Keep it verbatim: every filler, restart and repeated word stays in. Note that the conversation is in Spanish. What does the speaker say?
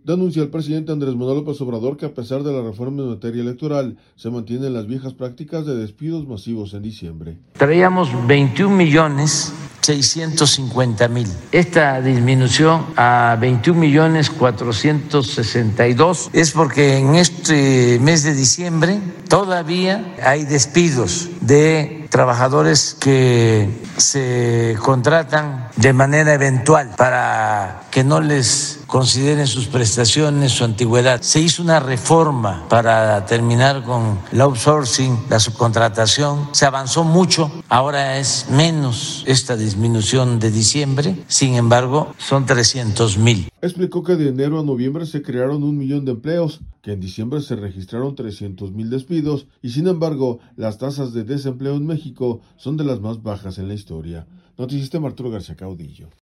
Denuncia el presidente Andrés Manuel López Obrador que a pesar de la reforma en materia electoral, se mantienen las viejas prácticas de despidos masivos en diciembre. Traíamos veintiún millones seiscientos cincuenta mil. Esta disminución a veintiún millones cuatrocientos sesenta y dos es porque en este mes de diciembre todavía hay despidos de trabajadores que se contratan de manera eventual para que no les consideren sus prestaciones, su antigüedad. Se hizo una reforma para terminar con el outsourcing, la subcontratación. Se avanzó mucho, ahora es menos esta disminución de diciembre, sin embargo, son trescientos mil. Explicó que de enero a noviembre se crearon un millón de empleos, que en diciembre se registraron trescientos mil despidos y sin embargo, las tasas de desempleo en México son de las más bajas en la historia. Noticista Arturo García Caudillo.